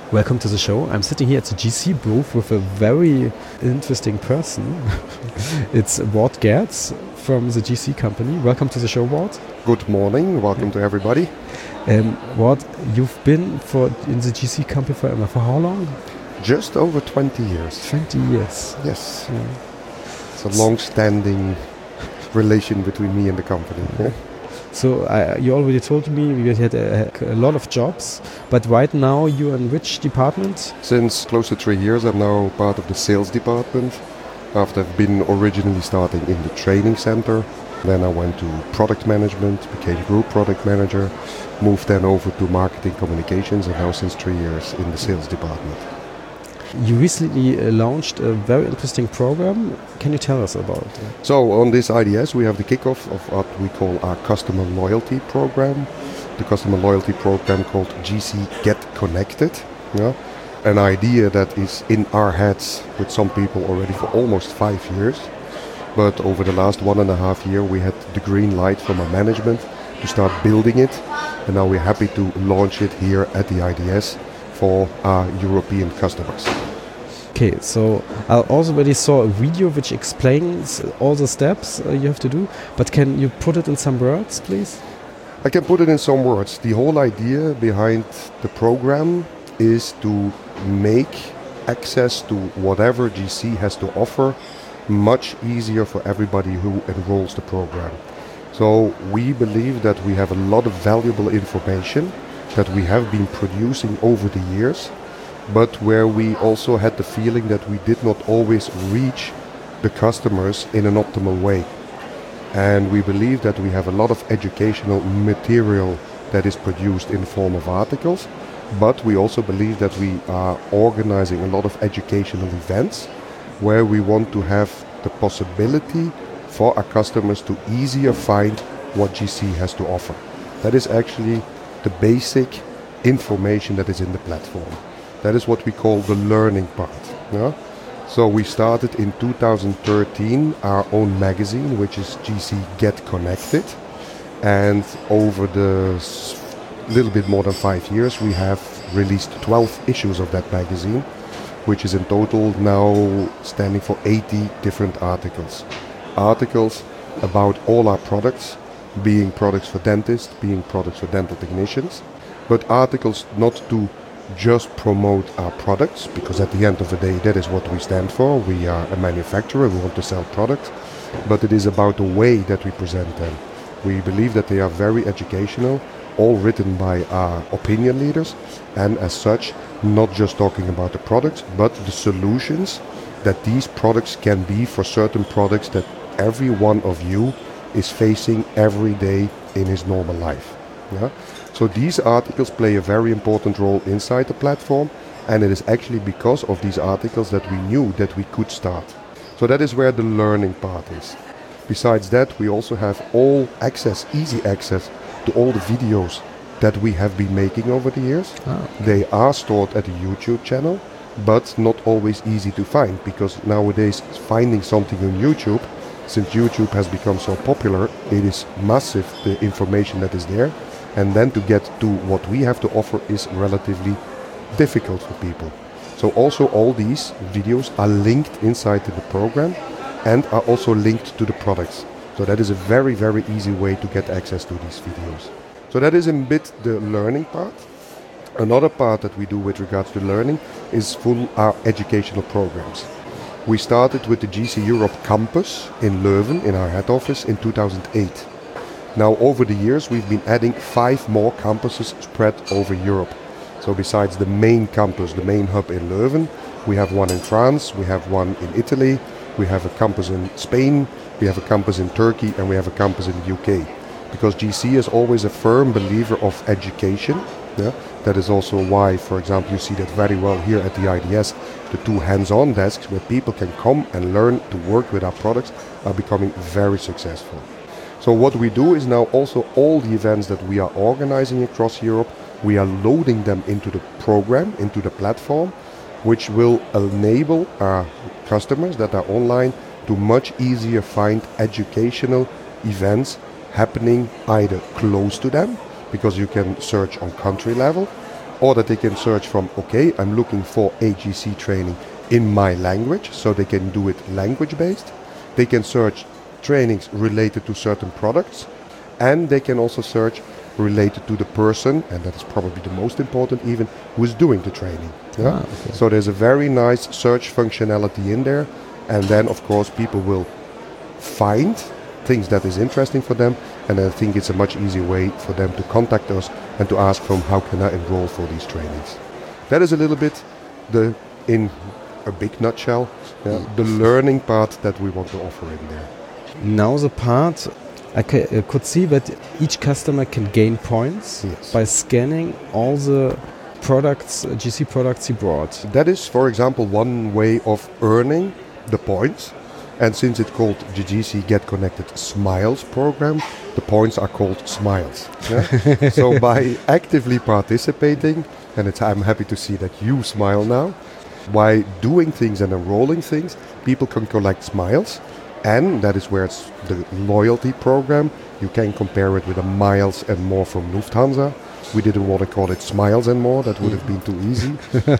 Welcome to the show. I'm sitting here at the GC booth with a very interesting person. It's Ward Gertz from the GC company. Welcome to the show, Ward. Good morning. Welcome to everybody. Ward, you've been in the GC company for how long? Just over 20 years. 20 years. Yes. Yeah. It's a long-standing relation between me and the company. Yeah. So you already told me you had a lot of jobs, but right now you're in which department? Since close to 3 years, I'm now part of the sales department. After I've been originally starting in the training center, then I went to product management, became group product manager, moved then over to marketing communications, and now since 3 years in the sales department. You recently launched a very interesting program. Can you tell us about it? So on this IDS we have the kickoff of what we call our customer loyalty program. The customer loyalty program called GC Get Connected. Yeah? An idea that is in our heads with some people already for almost 5 years. But over the last 1.5 years we had the green light from our management to start building it. And now we're happy to launch it here at the IDS for our European customers. Okay, so I also already saw a video which explains all the steps you have to do, but can you put it in some words, please? I can put it in some words. The whole idea behind the program is to make access to whatever GC has to offer much easier for everybody who enrolls the program. So we believe that we have a lot of valuable information that we have been producing over the years, but where we also had the feeling that we did not always reach the customers in an optimal way. And we believe that we have a lot of educational material that is produced in the form of articles, but we also believe that we are organizing a lot of educational events where we want to have the possibility for our customers to easier find what GC has to offer. That is actually the basic information that is in the platform. That is what we call the learning part. Yeah? So we started in 2013 our own magazine, which is GC Get Connected. And over the little bit more than 5 years, we have released 12 issues of that magazine, which is in total now standing for 80 different articles. Articles about all our products, being products for dentists, being products for dental technicians, but articles not to just promote our products, because at the end of the day that is what we stand for. We are a manufacturer, we want to sell products, but it is about the way that we present them. We believe that they are very educational, all written by our opinion leaders, and as such not just talking about the products, but the solutions that these products can be for certain products that every one of you is facing every day in his normal life. Yeah? So these articles play a very important role inside the platform, and it is actually because of these articles that we knew that we could start. So that is where the learning part is. Besides that, we also have all access, easy access to all the videos that we have been making over the years. They are stored at a YouTube channel, but not always easy to find, because nowadays finding something on YouTube, since YouTube has become so popular, it is massive, the information that is there, and then to get to what we have to offer is relatively difficult for people. So also all these videos are linked inside to the program and are also linked to the products. So that is a very, very easy way to get access to these videos. So that is a bit the learning part. Another part that we do with regards to learning is full our educational programs. We started with the GC Europe campus in Leuven in our head office in 2008. Now over the years we've been adding 5 more campuses spread over Europe. So besides the main campus, the main hub in Leuven, we have one in France, we have one in Italy, we have a campus in Spain, we have a campus in Turkey, and we have a campus in the UK. Because GC is always a firm believer of education. Yeah? That is also why, for example, you see that very well here at the IDS, the 2 hands-on desks where people can come and learn to work with our products are becoming very successful. So what we do is now also all the events that we are organizing across Europe, we are loading them into the program, into the platform, which will enable our customers that are online to much easier find educational events happening either close to them, because you can search on country level, or that they can search from, okay, I'm looking for AGC training in my language, so they can do it language-based. They can search trainings related to certain products, and they can also search related to the person, and that is probably the most important even, who is doing the training. Yeah? Okay. So there's a very nice search functionality in there, and then of course people will find things that is interesting for them, and I think it's a much easier way for them to contact us and to ask from how can I enroll for these trainings. That is a little bit in a big nutshell, the learning part that we want to offer in there. Now the part I could see that each customer can gain points by scanning all the products, GC products he brought. That is, for example, one way of earning the points. And since it's called the GC Get Connected Smiles program, the points are called Smiles. Yeah? So by actively participating, and I'm happy to see that you smile now, by doing things and enrolling things, people can collect smiles. And that is where it's the loyalty program. You can compare it with the miles and more from Lufthansa. We didn't want to call it Smiles and More. That would have been too easy.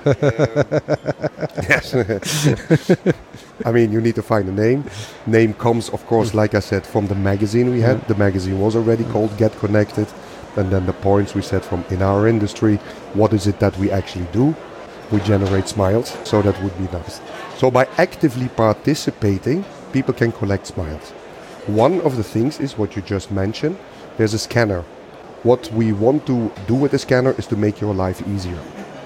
Yes. I mean, you need to find a name. Name comes, of course, like I said, from the magazine we had. The magazine was already called Get Connected. And then the points we said from in our industry, what is it that we actually do? We generate smiles, so that would be nice. So by actively participating, people can collect smiles. One of the things is what you just mentioned. There's a scanner. What we want to do with the scanner is to make your life easier.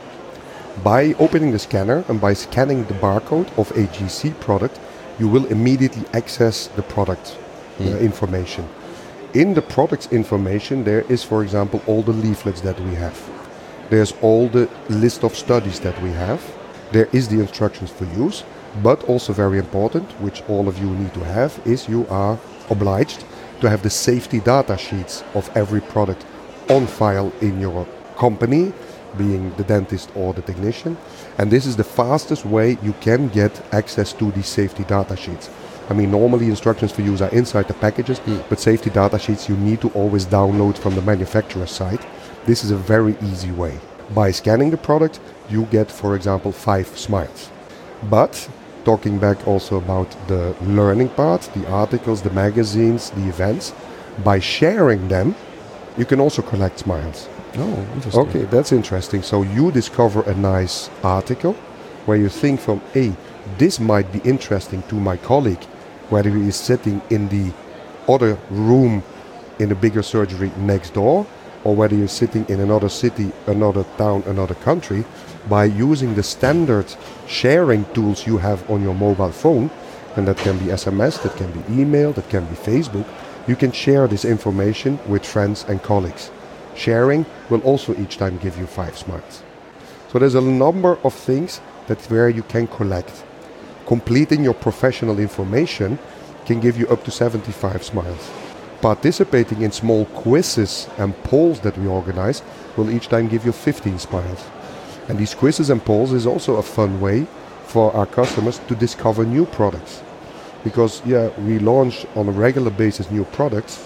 By opening the scanner and by scanning the barcode of a GC product, you will immediately access the product information. In the product's information, there is, for example, all the leaflets that we have. There's all the list of studies that we have. There is the instructions for use, but also very important, which all of you need to have, is you are obliged to have the safety data sheets of every product on file in your company, being the dentist or the technician. And this is the fastest way you can get access to these safety data sheets. I mean, normally instructions for use are inside the packages, but safety data sheets you need to always download from the manufacturer's site. This is a very easy way. By scanning the product, you get, for example, 5 smiles. But talking back also about the learning part, the articles, the magazines, the events, by sharing them, you can also collect smiles. Oh, interesting. Okay, that's interesting. So you discover a nice article where you think from, hey, this might be interesting to my colleague, whether he is sitting in the other room in a bigger surgery next door, or whether you're sitting in another city, another town, another country. By using the standard sharing tools you have on your mobile phone, and that can be SMS, that can be email, that can be Facebook, you can share this information with friends and colleagues. Sharing will also each time give you 5 smiles. So there's a number of things that's where you can collect. Completing your professional information can give you up to 75 smiles. Participating in small quizzes and polls that we organize will each time give you 15 smiles. And these quizzes and polls is also a fun way for our customers to discover new products. Because we launch on a regular basis new products.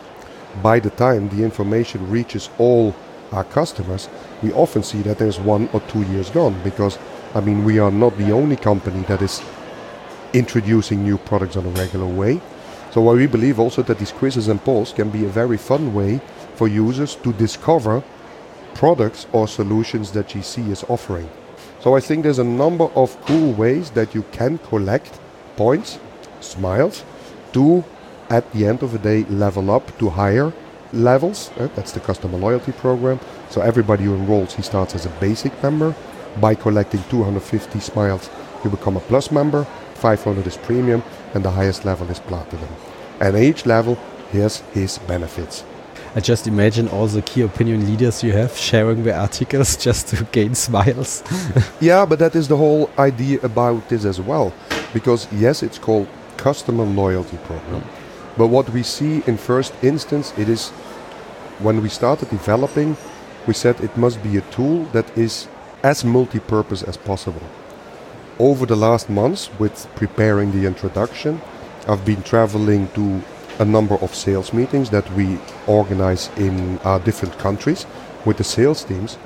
By the time the information reaches all our customers, we often see that there's 1 or 2 years gone. Because, I mean, we are not the only company that is introducing new products on a regular way. So we believe also that these quizzes and polls can be a very fun way for users to discover products or solutions that GC is offering. So I think there's a number of cool ways that you can collect points, smiles, to, at the end of the day, level up to higher levels. That's the customer loyalty program. So everybody who enrolls, he starts as a basic member. By collecting 250 smiles, you become a plus member. 500 is premium, and the highest level is platinum. And each level has his benefits. I just imagine all the key opinion leaders you have sharing their articles just to gain smiles. Yeah, but that is the whole idea about this as well. Because yes, it's called customer loyalty program. But what we see in first instance, it is when we started developing, we said it must be a tool that is as multi-purpose as possible. Over the last months, with preparing the introduction, I've been traveling to a number of sales meetings that we organize in our different countries with the sales teams.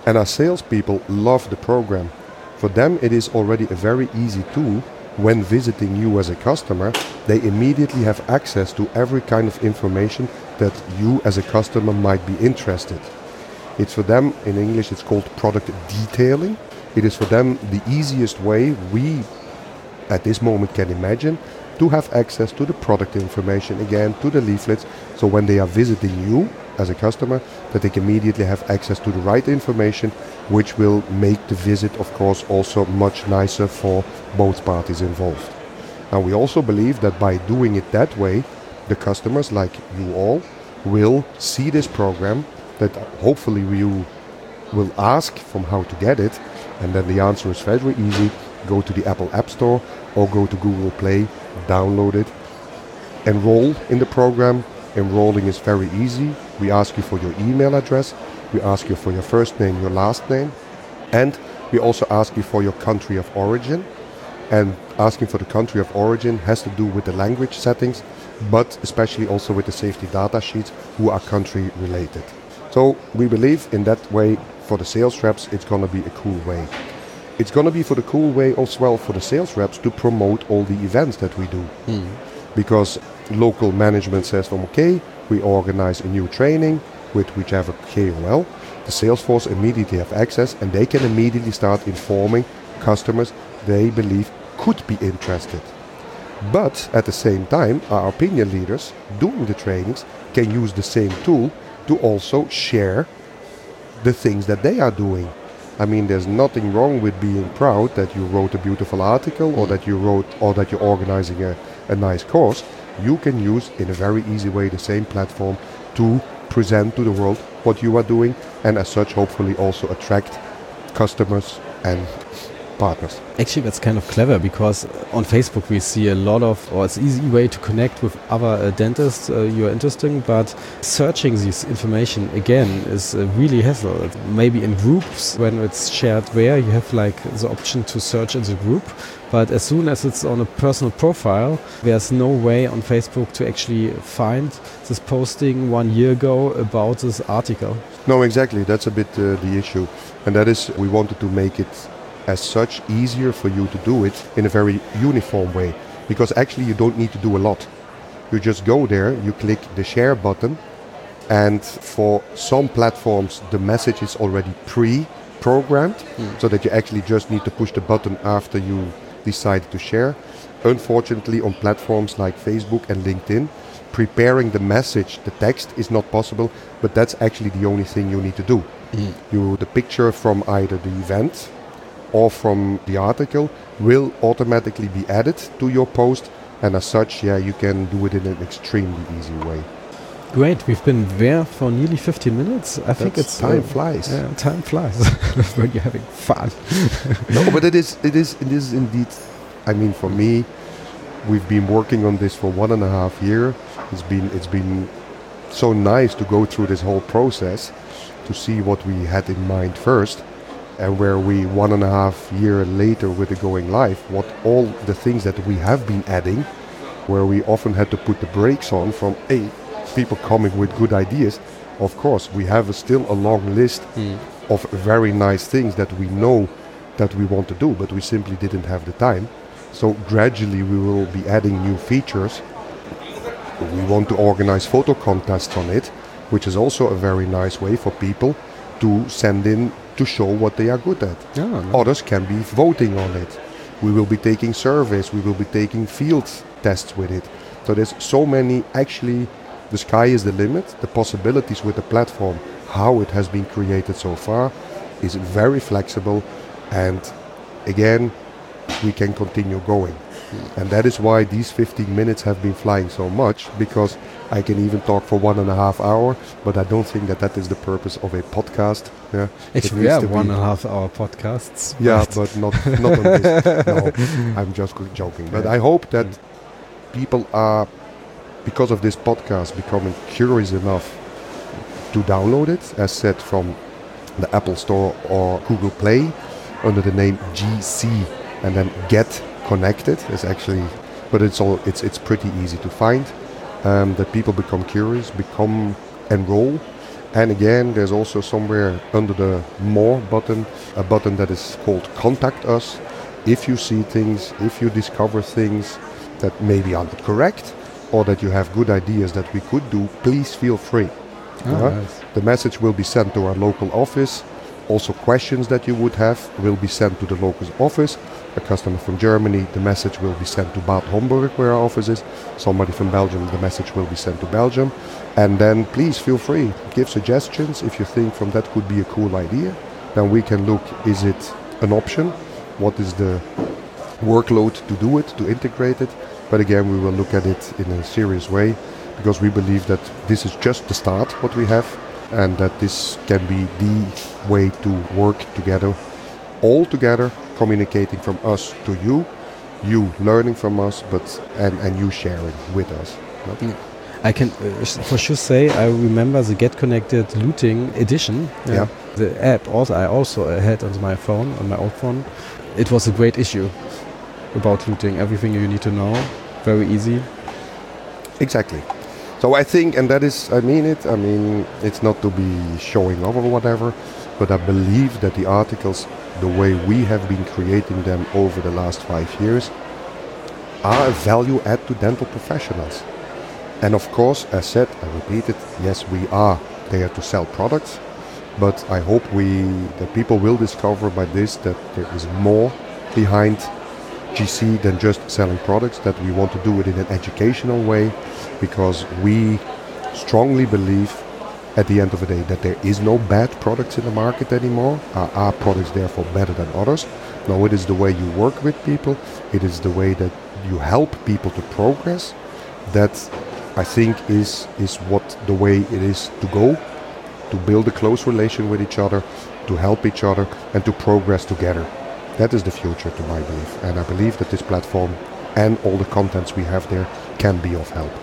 And our salespeople love the program. For them, it is already a very easy tool. When visiting you as a customer, they immediately have access to every kind of information that you as a customer might be interested. It's for them, in English it's called product detailing. It is for them the easiest way we at this moment can imagine to have access to the product information, again, to the leaflets, so when they are visiting you as a customer, that they can immediately have access to the right information, which will make the visit, of course, also much nicer for both parties involved. And we also believe that by doing it that way, the customers, like you all, will see this program, that hopefully you will ask from how to get it, and then the answer is very easy. Go to the Apple App Store or go to Google Play, download it, enroll in the program. Enrolling is very easy. We ask you for your email address, we ask you for your first name, your last name, and we also ask you for your country of origin. And asking for the country of origin has to do with the language settings, but especially also with the safety data sheets who are country related. So we believe in that way for the sales reps it's going to be a cool way. It's going to be for the cool way as well for the sales reps to promote all the events that we do. Because local management says, okay, we organize a new training with whichever KOL. The sales force immediately have access and they can immediately start informing customers they believe could be interested. But at the same time, our opinion leaders doing the trainings can use the same tool to also share the things that they are doing. I mean, there's nothing wrong with being proud that you wrote a beautiful article or that you're organizing a nice course. You can use in a very easy way the same platform to present to the world what you are doing, and as such hopefully also attract customers and partners. Actually, that's kind of clever, because on Facebook we see a lot of, or it's an easy way to connect with other dentists you are interesting, but searching this information again is really hassle. Maybe in groups, when it's shared where, you have like the option to search in the group, but as soon as it's on a personal profile, there's no way on Facebook to actually find this posting 1 year ago about this article. No, exactly. That's a bit the issue. And that is, we wanted to make it as such easier for you to do it in a very uniform way, because actually you don't need to do a lot. You just go there, you click the share button, and for some platforms the message is already pre-programmed, so that you actually just need to push the button after you decide to share. Unfortunately, on platforms like Facebook and LinkedIn, preparing the message, the text, is not possible, but that's actually the only thing you need to do. The picture from either the event or from the article will automatically be added to your post, and as such, you can do it in an extremely easy way. Great, we've been there for nearly 15 minutes. I think it's time flies. Yeah, time flies when you're having fun. No, but it is indeed. I mean, for me, we've been working on this for 1.5 years. It's been so nice to go through this whole process to see what we had in mind first, and where we 1.5 years later with the going live, what all the things that we have been adding, where we often had to put the brakes on from people coming with good ideas. Of course, we have still a long list of very nice things that we know that we want to do, but we simply didn't have the time. So gradually we will be adding new features. We want to organize photo contests on it, which is also a very nice way for people to send in to show what they are good at. Others can be voting on it. We will be taking surveys, we will be taking field tests with it. So there's so many, actually the sky is the limit. The possibilities with the platform, how it has been created so far, is very flexible, and again we can continue going. And that is why these 15 minutes have been flying so much, because I can even talk for 1.5 hours, but I don't think that is the purpose of a podcast. Actually, we have 1.5 hour podcasts. But not on this. No, I'm just joking. But I hope that people are, because of this podcast, becoming curious enough to download it, as said, from the Apple Store or Google Play under the name GC, and then Get Connected is actually, but it's pretty easy to find. That people become curious, enroll, And again, there's also somewhere under the More button, a button that is called Contact Us. If you see things, if you discover things that maybe are not correct, or that you have good ideas that we could do, please feel free. Nice. The message will be sent to our local office. Also, questions that you would have will be sent to the local office. A customer from Germany, the message will be sent to Bad Homburg, where our office is. Somebody from Belgium, the message will be sent to Belgium. And then please feel free, give suggestions. If you think from that could be a cool idea, then we can look, is it an option? What is the workload to do it, to integrate it? But again, we will look at it in a serious way, because we believe that this is just the start, what we have, and that this can be the way to work together, all together, communicating from us to you learning from us, and you sharing with us. Yeah. I can for sure say I remember the Get Connected looting edition. Yeah. The app I also had on my phone, on my old phone. It was a great issue about looting. Everything you need to know. Very easy. Exactly. So I think, and that is, I mean, it's not to be showing off or whatever, but I believe that the articles, the way we have been creating them over the last 5 years, are a value add to dental professionals. And of course, as said, I repeat it, yes, we are there to sell products, but I hope that people will discover by this that there is more behind GC than just selling products, that we want to do it in an educational way, because we strongly believe at the end of the day that there is no bad products in the market anymore. Are our products therefore better than others? No, it is the way you work with people, it is the way that you help people to progress, that I think is what the way it is to go, to build a close relation with each other, to help each other, and to progress together. That is the future, to my belief, and I believe that this platform and all the contents we have there can be of help.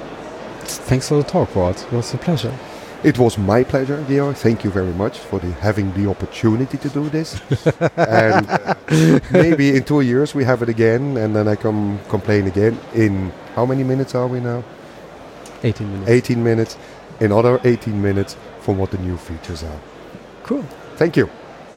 Thanks for the talk, Walt. It was a pleasure. It was my pleasure, Georg. Thank you very much for having the opportunity to do this. And maybe in 2 years we have it again, and then I come complain again. In how many minutes are we now? 18 minutes. 18 minutes. In other 18 minutes from what the new features are. Cool. Thank you.